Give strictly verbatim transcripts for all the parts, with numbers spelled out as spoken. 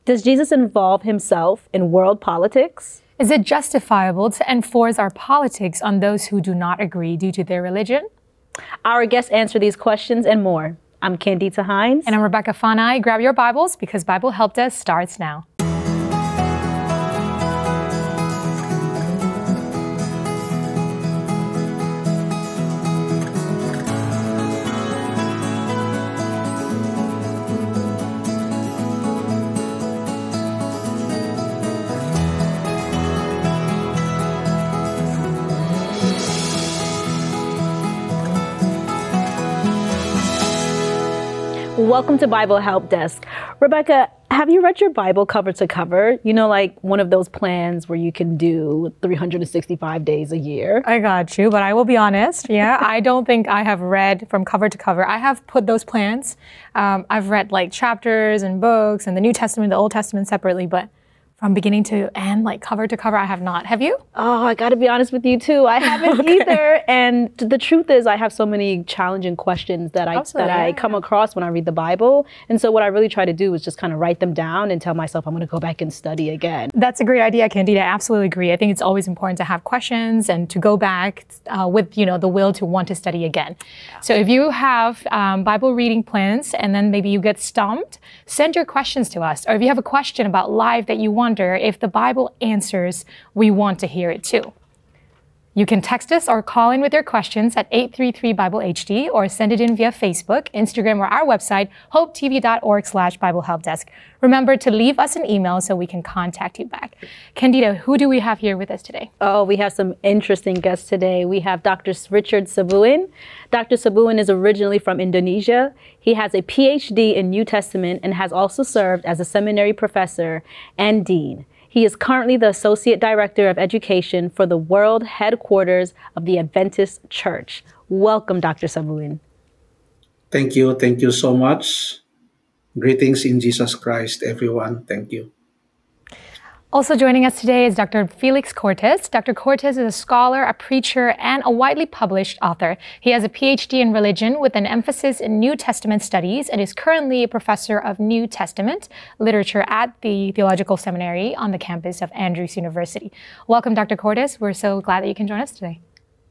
Does Jesus involve himself in world politics? Is it justifiable to enforce our politics on those who do not agree due to their religion? Our guests answer these questions and more. I'm Candida Hines. And I'm Rebecca Fanai. Grab your Bibles because Bible Help Desk starts now. Welcome to Bible Help Desk. Rebecca, have you read your Bible cover to cover? You know, like one of those plans where you can do three hundred sixty-five days a year. I got you, but I will be honest. Yeah, I don't think I have read from cover to cover. I have put those plans. Um, I've read like chapters and books and the New Testament, the Old Testament separately, but from beginning to end, like cover to cover, I have not. Have you? Oh, I got to be honest with you too. I haven't okay. either. And the truth is, I have so many challenging questions that I Absolutely, that I yeah, come yeah. across when I read the Bible. And so what I really try to do is just kind of write them down and tell myself I'm going to go back and study again. That's a great idea, Candida. I absolutely agree. I think it's always important to have questions and to go back uh, with, you know, the will to want to study again. So if you have um, Bible reading plans and then maybe you get stumped, send your questions to us. Or if you have a question about life that you wonder if the Bible answers, we want to hear it too. You can text us or call in with your questions at eight three three Bible H D or send it in via Facebook, Instagram, or our website, hopetv.org slash Bible Help Desk. Remember to leave us an email so we can contact you back. Candida, who do we have here with us today? Oh, we have some interesting guests today. We have Doctor Richard Sabuin. Doctor Sabuin is originally from Indonesia. He has a P H D in New Testament and has also served as a seminary professor and dean. He is currently the Associate Director of Education for the World Headquarters of the Adventist Church. Welcome, Doctor Sabuin. Thank you. Thank you so much. Greetings in Jesus Christ, everyone. Thank you. Also joining us today is Doctor Felix Cortes. Doctor Cortes is a scholar, a preacher, and a widely published author. He has a P H D in religion with an emphasis in New Testament studies and is currently a professor of New Testament literature at the Theological Seminary on the campus of Andrews University. Welcome, Doctor Cortes. We're so glad that you can join us today.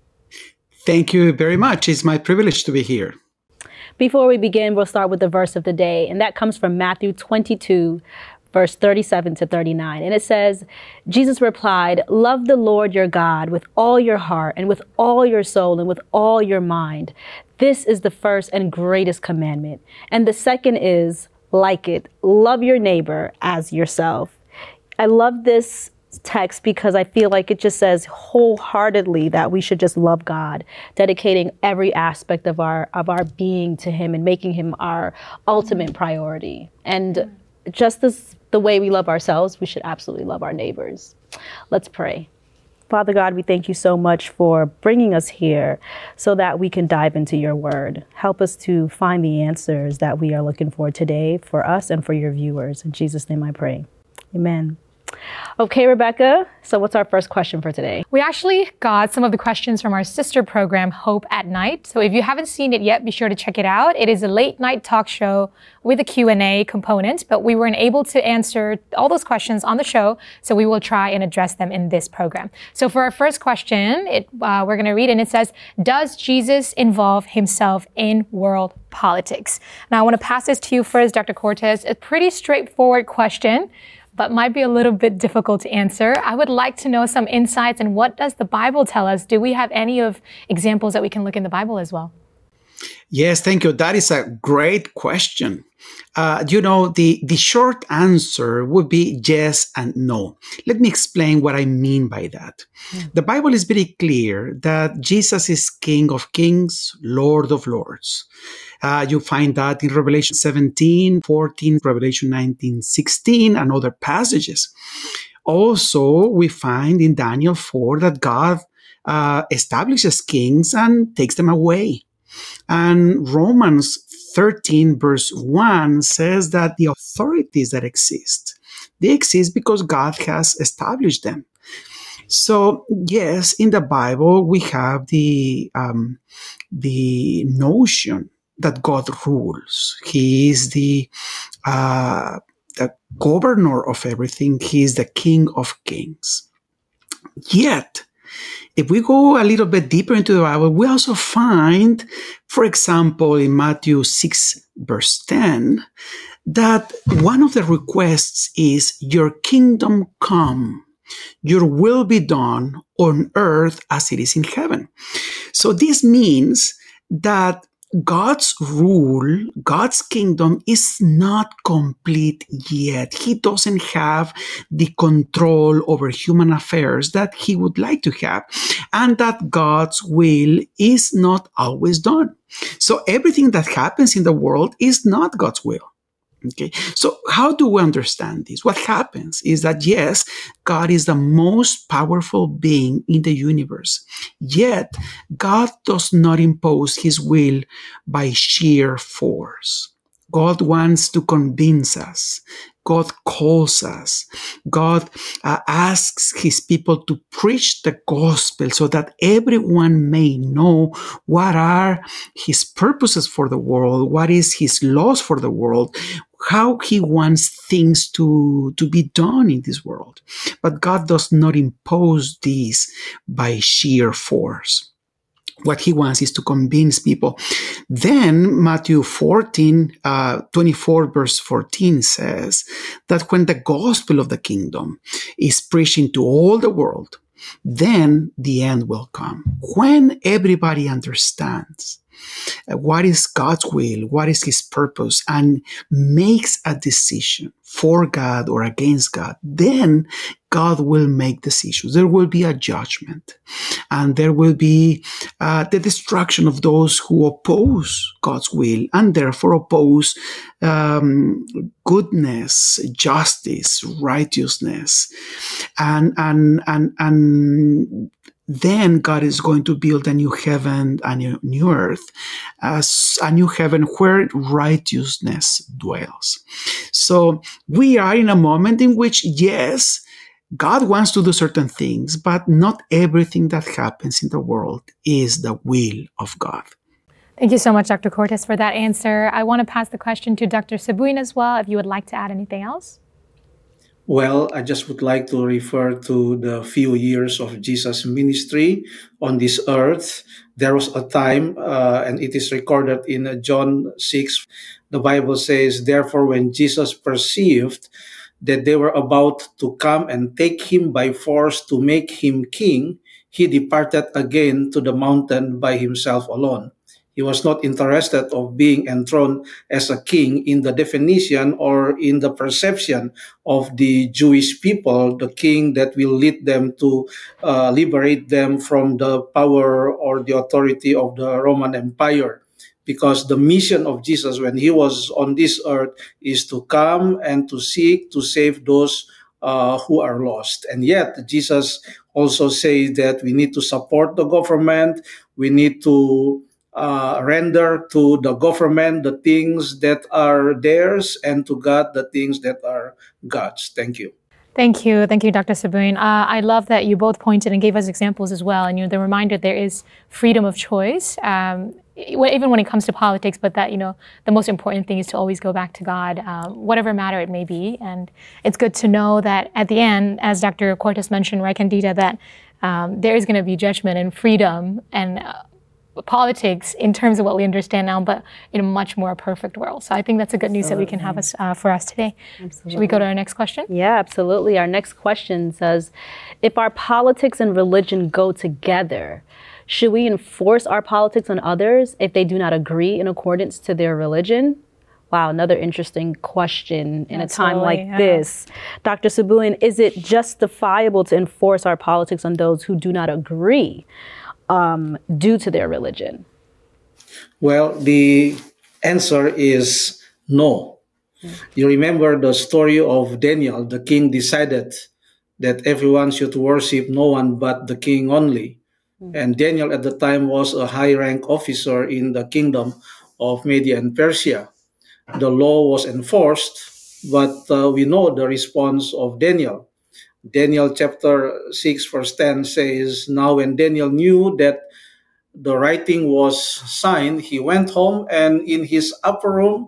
Thank you very much. It's my privilege to be here. Before we begin, we'll start with the verse of the day, and that comes from Matthew twenty-two, verse thirty-seven to thirty-nine. And it says, Jesus replied, "Love the Lord your God with all your heart and with all your soul and with all your mind. This is the first and greatest commandment. And the second is like it, love your neighbor as yourself." I love this text because I feel like it just says wholeheartedly that we should just love God, dedicating every aspect of our of our being to him and making him our ultimate priority. And just as the way we love ourselves, we should absolutely love our neighbors. Let's pray. Father God, we thank you so much for bringing us here so that we can dive into your word. Help us to find the answers that we are looking for today for us and for your viewers. In Jesus' name I pray. Amen. Okay, Rebecca, so what's our first question for today? We actually got some of the questions from our sister program, Hope at Night. So if you haven't seen it yet, be sure to check it out. It is a late night talk show with a Q and A component, but we weren't able to answer all those questions on the show, so we will try and address them in this program. So for our first question, it, uh, we're going to read, and it says, does Jesus involve himself in world politics? Now, I want to pass this to you first, Doctor Cortes. A pretty straightforward question, but might be a little bit difficult to answer. I would like to know some insights and what does the Bible tell us? Do we have any of examples that we can look in the Bible as well? Yes, thank you. That is a great question. Uh, you know, the, the short answer would be yes and no. Let me explain what I mean by that. Mm. The Bible is very clear that Jesus is King of Kings, Lord of Lords. Uh, you find that in Revelation seventeen, fourteen, Revelation nineteen, sixteen, and other passages. Also, we find in Daniel four that God uh, establishes kings and takes them away. And Romans thirteen, verse one says that the authorities that exist, they exist because God has established them. So, yes, in the Bible, we have the um, the notion that God rules. He is the uh, the governor of everything. He is the King of Kings. Yet, if we go a little bit deeper into the Bible, we also find, for example, in Matthew six, verse ten, that one of the requests is, your kingdom come, your will be done on earth as it is in heaven. So this means that God's rule, God's kingdom is not complete yet. He doesn't have the control over human affairs that he would like to have, and that God's will is not always done. So everything that happens in the world is not God's will. Okay, so how do we understand this? What happens is that, yes, God is the most powerful being in the universe, yet God does not impose his will by sheer force. God wants to convince us. God calls us. God uh, asks his people to preach the gospel so that everyone may know what are his purposes for the world, what is his laws for the world, how he wants things to, to be done in this world. But God does not impose this by sheer force. What he wants is to convince people. Then Matthew fourteen, uh, twenty-four, verse fourteen says that when the gospel of the kingdom is preaching to all the world, then the end will come. When everybody understands what is God's will, what is his purpose, and makes a decision for God or against God, then God will make decisions. There will be a judgment, and there will be uh, the destruction of those who oppose God's will and therefore oppose um, goodness, justice, righteousness, and and and and. Then God is going to build a new heaven, a new, new earth, as a new heaven where righteousness dwells. So we are in a moment in which, yes, God wants to do certain things, but not everything that happens in the world is the will of God. Thank you so much, Doctor Cortes, for that answer. I want to pass the question to Doctor Sabuin as well, if you would like to add anything else. Well, I just would like to refer to the few years of Jesus' ministry on this earth. There was a time, uh, and it is recorded in John six. The Bible says, therefore, when Jesus perceived that they were about to come and take him by force to make him king, he departed again to the mountain by himself alone. He was not interested of being enthroned as a king in the definition or in the perception of the Jewish people, the king that will lead them to uh, liberate them from the power or the authority of the Roman Empire. Because the mission of Jesus when he was on this earth is to come and to seek to save those uh, who are lost. And yet Jesus also says that we need to support the government, we need to Uh, render to the government the things that are theirs, and to God the things that are God's. Thank you. Thank you. Thank you, Doctor Sabuin. Uh, I love that you both pointed and gave us examples as well. And, you know, the reminder there is freedom of choice, um, even when it comes to politics, but that, you know, the most important thing is to always go back to God, um, whatever matter it may be. And it's good to know that at the end, as Doctor Cortes mentioned, right, Candida, that um, there is going to be judgment and freedom and uh, politics in terms of what we understand now, but in a much more perfect world. So I think that's a good news that we can have us uh, for us today. Absolutely. Should we go to our next question? Yeah, absolutely. Our next question says, if our politics and religion go together, should we enforce our politics on others if they do not agree in accordance to their religion? Wow, another interesting question in Absolutely, a time like yeah. this. Doctor Sabuin, is it justifiable to enforce our politics on those who do not agree Um, due to their religion? Well, the answer is no. You remember the story of Daniel. The king decided that everyone should worship no one but the king only. And Daniel at the time was a high-rank officer in the kingdom of Media and Persia. The law was enforced, but uh, we know the response of Daniel. Daniel chapter six verse ten says, now when Daniel knew that the writing was signed, he went home and in his upper room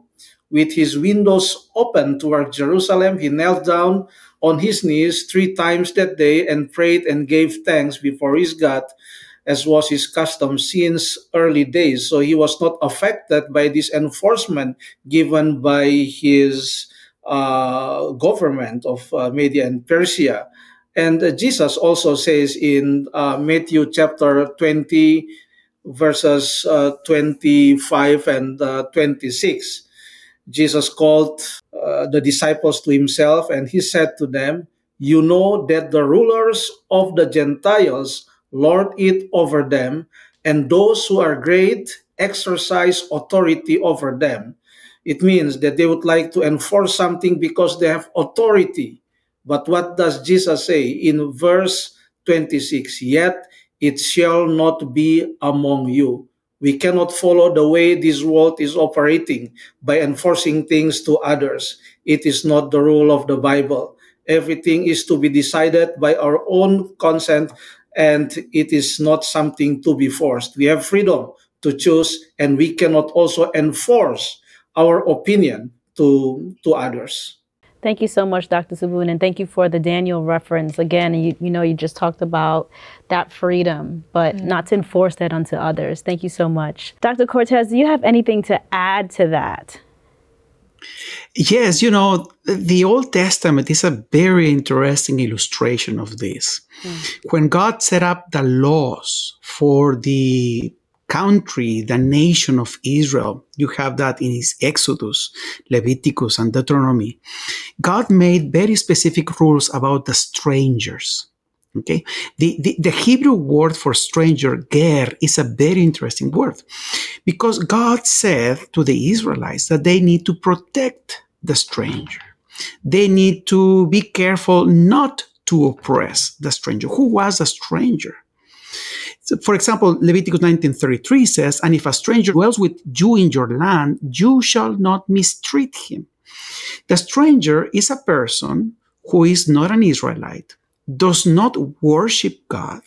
with his windows open toward Jerusalem, he knelt down on his knees three times that day and prayed and gave thanks before his God, as was his custom since early days. So he was not affected by this enforcement given by his uh, government of uh, Media and Persia. And uh, Jesus also says in uh, Matthew chapter twenty, verses uh, twenty-five and uh, twenty-six, Jesus called uh, the disciples to himself, and he said to them, "You know that the rulers of the Gentiles lord it over them, and those who are great exercise authority over them." It means that they would like to enforce something because they have authority. But what does Jesus say in verse twenty-six? "Yet it shall not be among you." We cannot follow the way this world is operating by enforcing things to others. It is not the rule of the Bible. Everything is to be decided by our own consent, and it is not something to be forced. We have freedom to choose, and we cannot also enforce our opinion to, to others. Thank you so much, Doctor Sabun, and thank you for the Daniel reference. Again, you, you know, you just talked about that freedom, but mm. not to enforce that onto others. Thank you so much. Doctor Cortez, do you have anything to add to that? Yes, you know, the Old Testament is a very interesting illustration of this. Mm. When God set up the laws for the country, the nation of Israel, you have that in his Exodus, Leviticus, and Deuteronomy. God made very specific rules about the strangers. Okay, the, the, the Hebrew word for stranger, ger, is a very interesting word because God said to the Israelites that they need to protect the stranger. They need to be careful not to oppress the stranger. Who was a stranger? So, for example, Leviticus nineteen thirty-three says, "And if a stranger dwells with you in your land, you shall not mistreat him." The stranger is a person who is not an Israelite, does not worship God,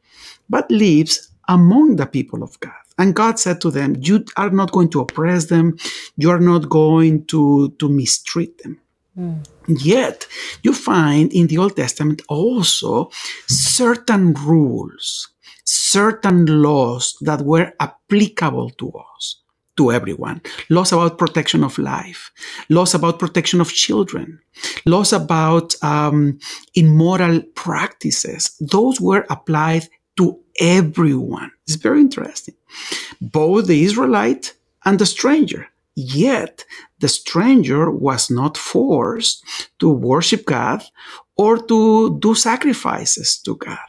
but lives among the people of God. And God said to them, you are not going to oppress them. You are not going to, to mistreat them. Mm. Yet, you find in the Old Testament also certain rules, certain laws that were applicable to us, to everyone. Laws about protection of life, laws about protection of children, laws about um, immoral practices. Those were applied to everyone. It's very interesting. Both the Israelite and the stranger. Yet, the stranger was not forced to worship God or to do sacrifices to God.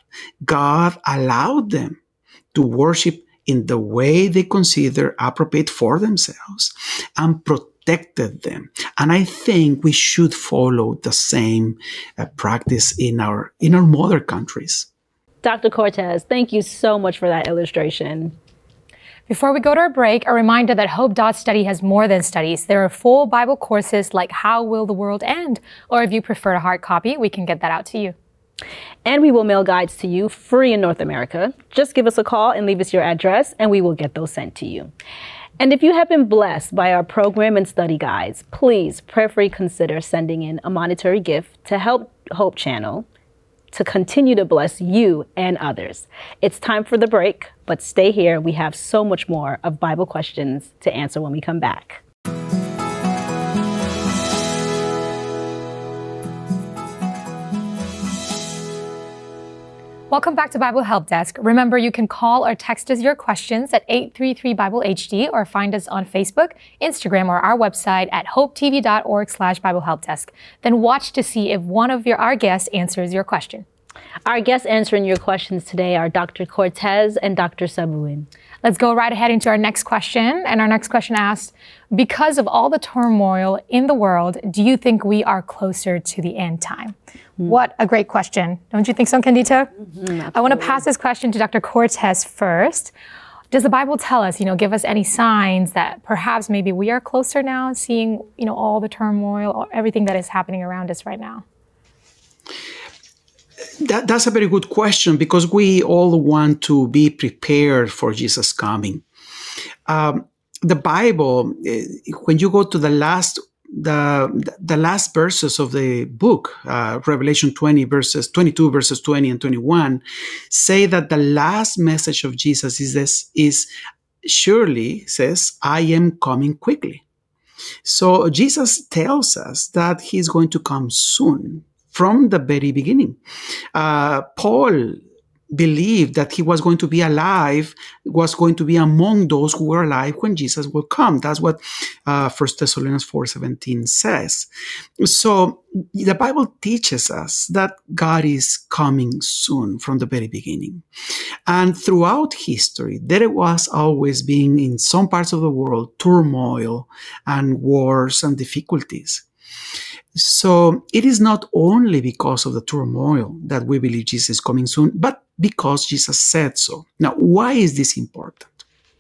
God allowed them to worship in the way they consider appropriate for themselves and protected them. And I think we should follow the same uh, practice in our in our mother countries. Doctor Cortez, thank you so much for that illustration. Before we go to our break, a reminder that Hope dot Study has more than studies. There are full Bible courses like How Will the World End? Or if you prefer a hard copy, we can get that out to you. And we will mail guides to you free in North America. Just give us a call and leave us your address, and we will get those sent to you. And if you have been blessed by our program and study guides, please prayerfully consider sending in a monetary gift to help Hope Channel to continue to bless you and others. It's time for the break, but stay here. We have so much more of Bible questions to answer when we come back. Welcome back to Bible Help Desk. Remember, you can call or text us your questions at eight three three Bible H D or find us on Facebook, Instagram, or our website at hopetv.org slash Bible Help Desk. Then watch to see if one of your our guests answers your question. Our guests answering your questions today are Doctor Cortez and Doctor Sabun. Let's go right ahead into our next question. And our next question asks, because of all the turmoil in the world, do you think we are closer to the end time? Mm. What a great question. Don't you think so, Candito? Mm-hmm, I want to pass this question to Doctor Cortez first. Does the Bible tell us, you know, give us any signs that perhaps maybe we are closer now, seeing, you know, all the turmoil, everything that is happening around us right now? That, that's a very good question because we all want to be prepared for Jesus' coming. Um, the Bible, eh, when you go to the last the the last verses of the book, uh, Revelation twenty verses twenty-two verses twenty and twenty-one, say that the last message of Jesus is this: is surely says, "I am coming quickly." So Jesus tells us that he's going to come soon from the very beginning. Uh, Paul believed that he was going to be alive, was going to be among those who were alive when Jesus will come. That's what uh, First Thessalonians four seventeen says. So the Bible teaches us that God is coming soon from the very beginning. And throughout history, there was always being in some parts of the world turmoil and wars and difficulties. So it is not only because of the turmoil that we believe Jesus is coming soon, but because Jesus said so. Now, why is this important?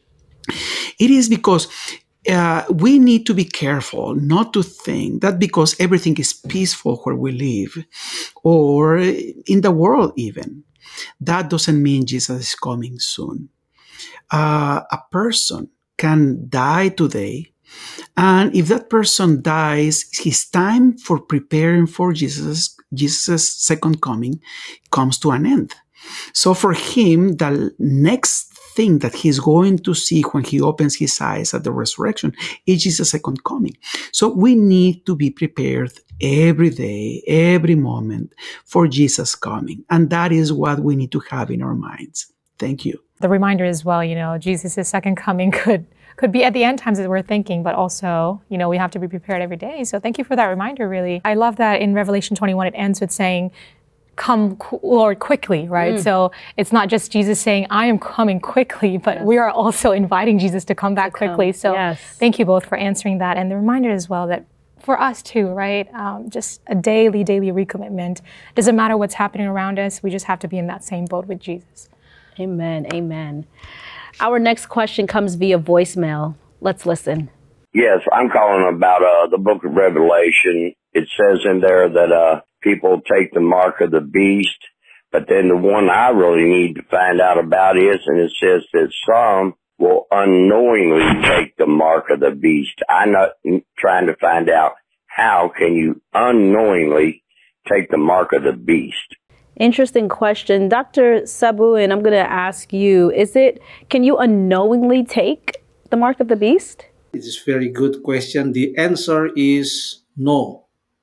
It is because uh, we need to be careful not to think that because everything is peaceful where we live, or in the world even, that doesn't mean Jesus is coming soon. Uh, a person can die today, and if that person dies, his time for preparing for Jesus, Jesus' second coming comes to an end. So for him, the next thing that he's going to see when he opens his eyes at the resurrection is Jesus' second coming. So we need to be prepared every day, every moment for Jesus coming. And that is what we need to have in our minds. Thank you. The reminder as well, you know, Jesus' second coming could could be at the end times that we're thinking, but also, you know, we have to be prepared every day. So thank you for that reminder, really. I love that in Revelation twenty-one, it ends with saying, "Come, Lord, quickly," right? Mm. So it's not just Jesus saying, "I am coming quickly," but yes, we are also inviting Jesus to come back to quickly. Come. So yes, thank you both for answering that. And the reminder as well that for us too, right? Um, just a daily, daily recommitment. Doesn't matter what's happening around us. We just have to be in that same boat with Jesus. Amen. Amen. Our next question comes via voicemail. Let's listen. Yes, I'm calling about uh, the book of Revelation. It says in there that uh, people take the mark of the beast, but then the one I really need to find out about is, and it says that some will unknowingly take the mark of the beast. I'm not trying to find out how can you unknowingly take the mark of the beast. Interesting question. Doctor Sabu, and I'm going to ask you, is it, can you unknowingly take the mark of the beast? It is a very good question. The answer is no.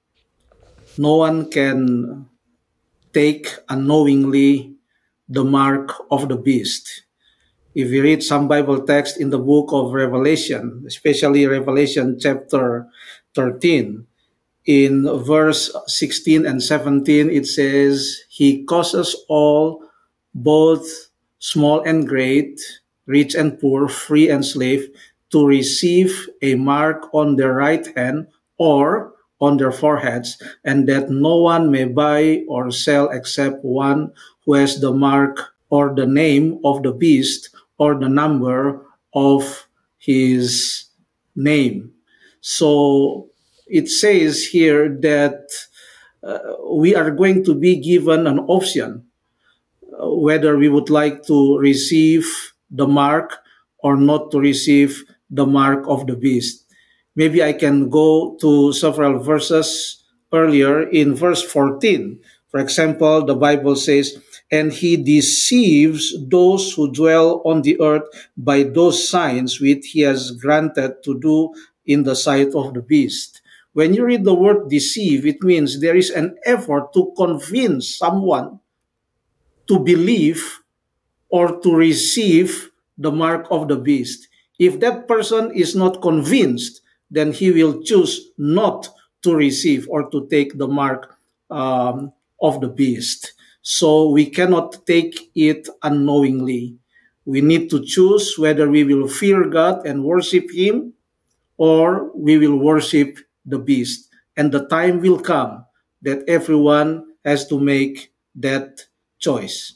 No one can take unknowingly the mark of the beast. If you read some Bible text in the book of Revelation, especially Revelation chapter thirteen, in verse sixteen and seventeen, it says, "He causes all, both small and great, rich and poor, free and slave, to receive a mark on their right hand or on their foreheads, and that no one may buy or sell except one who has the mark or the name of the beast or the number of his name." So it says here that uh, we are going to be given an option uh, whether we would like to receive the mark or not to receive the mark of the beast. Maybe I can go to several verses earlier in verse fourteen. For example, the Bible says, "And he deceives those who dwell on the earth by those signs which he has granted to do in the sight of the beast." When you read the word deceive, it means there is an effort to convince someone to believe or to receive the mark of the beast. If that person is not convinced, then he will choose not to receive or to take the mark um, of the beast. So we cannot take it unknowingly. We need to choose whether we will fear God and worship him or we will worship the beast. And the time will come that everyone has to make that choice.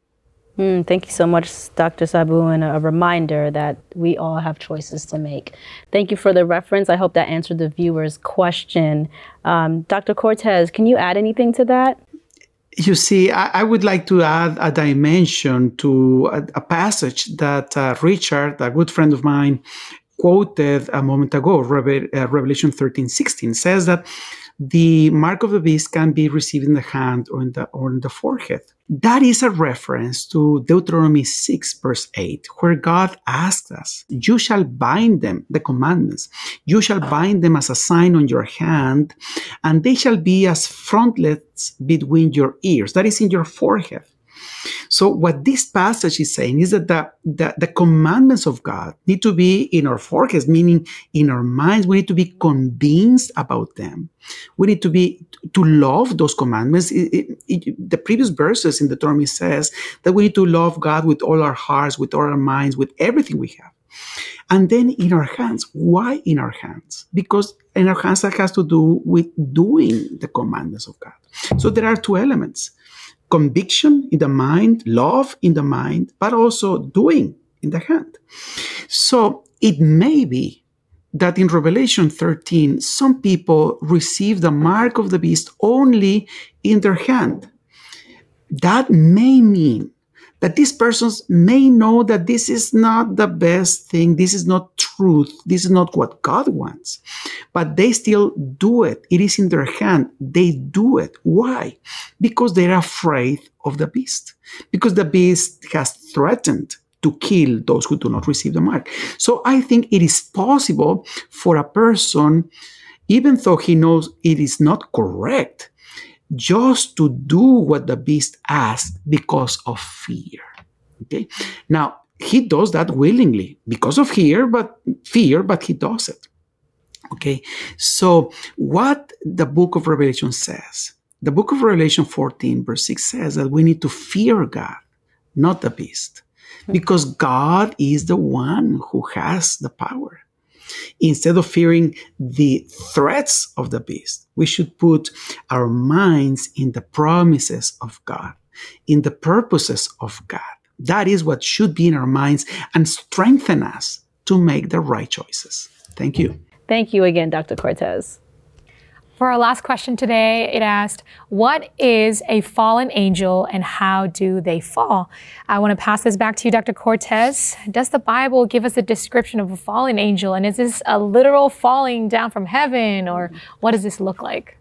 Mm, thank you so much, Doctor Sabu, and a reminder that we all have choices to make. Thank you for the reference. I hope that answered the viewer's question. Um, Doctor Cortez, can you add anything to that? You see, I, I would like to add a dimension to a, a passage that uh, Richard, a good friend of mine, quoted a moment ago, Reve- uh, Revelation thirteen sixteen, says that the mark of the beast can be received in the hand or in the, or in the forehead. That is a reference to Deuteronomy six, verse eight, where God asked us, you shall bind them, the commandments, you shall bind them as a sign on your hand, and they shall be as frontlets between your ears, that is in your forehead. So what this passage is saying is that the, the, the commandments of God need to be in our foreheads, meaning in our minds. We need to be convinced about them. We need to be to love those commandments. It, it, it, the previous verses in Deuteronomy says that we need to love God with all our hearts, with all our minds, with everything we have. And then in our hands. Why in our hands? Because in our hands that has to do with doing the commandments of God. So there are two elements. Conviction in the mind, love in the mind, but also doing in the hand. So it may be that in Revelation thirteen, some people receive the mark of the beast only in their hand. That may mean that these persons may know that this is not the best thing, this is not truth, this is not what God wants, but they still do it. It is in their hand. They do it. Why? Because they're afraid of the beast, because the beast has threatened to kill those who do not receive the mark. So I think it is possible for a person, even though he knows it is not correct, just to do what the beast asked because of fear. Okay. Now he does that willingly because of fear, but fear, but he does it. Okay. So what the book of Revelation says, the book of Revelation fourteen, verse six says that we need to fear God, not the beast, because God is the one who has the power. Instead of fearing the threats of the beast, we should put our minds in the promises of God, in the purposes of God. That is what should be in our minds and strengthen us to make the right choices. Thank you. Thank you again, Doctor Cortez. For our last question today, it asked, what is a fallen angel and how do they fall? I want to pass this back to you, Doctor Cortez. Does the Bible give us a description of a fallen angel? And is this a literal falling down from heaven, or what does this look like?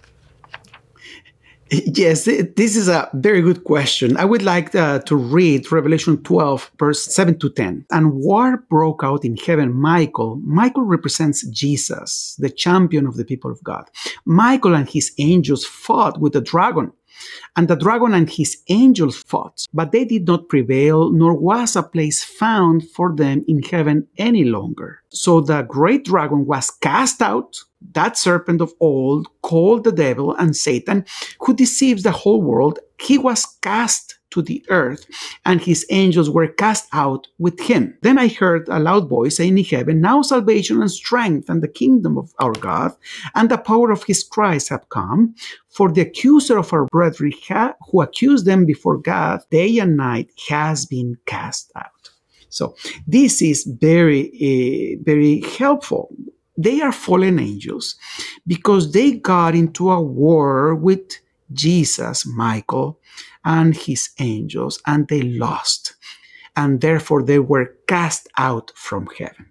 Yes, this is a very good question. I would like uh, to read Revelation twelve, verse seven to ten. And war broke out in heaven. Michael, Michael represents Jesus, the champion of the people of God. Michael and his angels fought with the dragon. And the dragon and his angels fought, but they did not prevail, nor was a place found for them in heaven any longer. So the great dragon was cast out, that serpent of old, called the devil and Satan, who deceives the whole world. He was cast to the earth, and his angels were cast out with him. Then I heard a loud voice saying in heaven, now salvation and strength and the kingdom of our God and the power of his Christ have come. For the accuser of our brethren, who accused them before God day and night, has been cast out. So this is very, uh, very helpful. They are fallen angels because they got into a war with Jesus, Michael, and his angels, and they lost. And therefore they were cast out from heaven.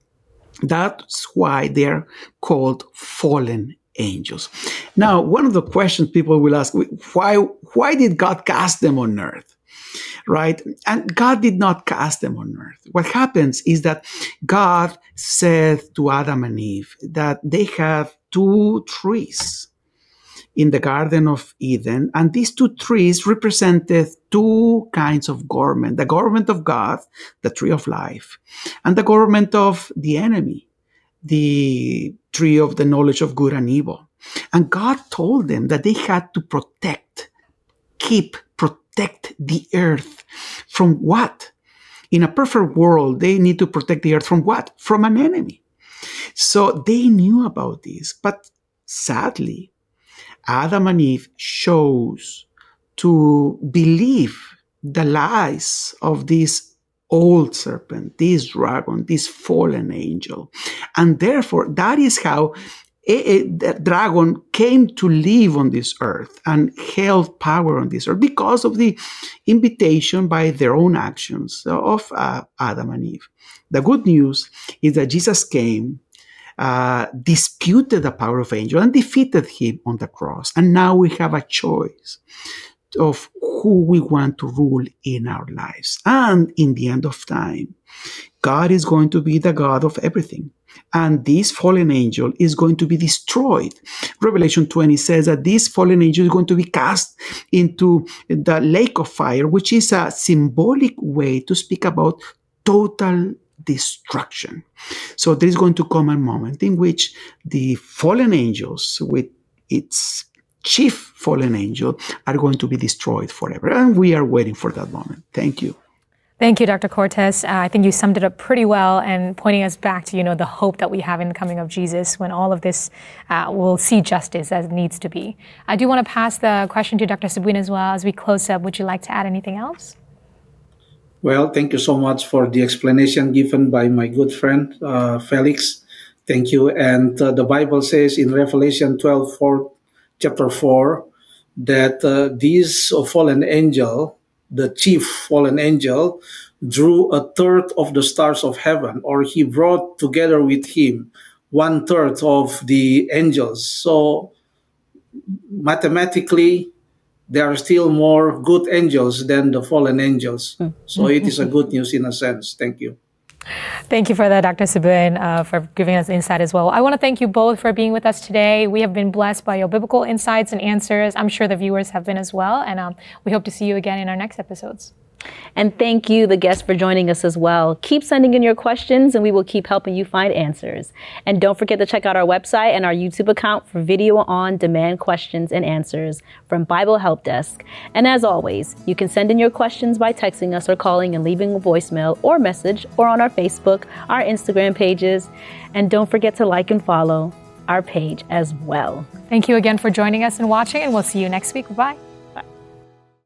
That's why they're called fallen angels. Now, one of the questions people will ask, why, why did God cast them on earth? Right? And God did not cast them on earth. What happens is that God said to Adam and Eve that they have two trees in the Garden of Eden, and these two trees represented two kinds of government: the government of God, the tree of life, and the government of the enemy, the tree of the knowledge of good and evil. And God told them that they had to protect, keep, protect the earth from what? In a perfect world, they need to protect the earth from what? From an enemy. So they knew about this, but sadly, Adam and Eve chose to believe the lies of this old serpent, this dragon, this fallen angel. And therefore, that is how it, it, the dragon came to live on this earth and held power on this earth because of the invitation by their own actions of uh, Adam and Eve. The good news is that Jesus came, uh, disputed the power of angel, and defeated him on the cross. And now we have a choice of who we want to rule in our lives. And in the end of time, God is going to be the God of everything. And this fallen angel is going to be destroyed. Revelation twenty says that this fallen angel is going to be cast into the lake of fire, which is a symbolic way to speak about total destruction. So there is going to come a moment in which the fallen angels, with its chief fallen angel, are going to be destroyed forever. And we are waiting for that moment. Thank you. Thank you, Doctor Cortez. Uh, I think you summed it up pretty well, and pointing us back to, you know, the hope that we have in the coming of Jesus, when all of this uh, will see justice as it needs to be. I do want to pass the question to Doctor Sabuin as well as we close up. Would you like to add anything else? Well, thank you so much for the explanation given by my good friend, uh, Felix. Thank you. And uh, the Bible says in Revelation twelve, four, chapter four, that uh, this fallen angel, the chief fallen angel, drew a third of the stars of heaven, or he brought together with him one third of the angels. So mathematically, there are still more good angels than the fallen angels. So it is a good news in a sense. Thank you. Thank you for that, Doctor Sabuin, uh, for giving us insight as well. I want to thank you both for being with us today. We have been blessed by your biblical insights and answers. I'm sure the viewers have been as well. And um, we hope to see you again in our next episodes. And thank you, the guests, for joining us as well. Keep sending in your questions and we will keep helping you find answers. And don't forget to check out our website and our YouTube account for video on demand questions and answers from Bible Help Desk. And as always, you can send in your questions by texting us or calling and leaving a voicemail or message, or on our Facebook, our Instagram pages. And don't forget to like and follow our page as well. Thank you again for joining us and watching, and we'll see you next week. Bye-bye.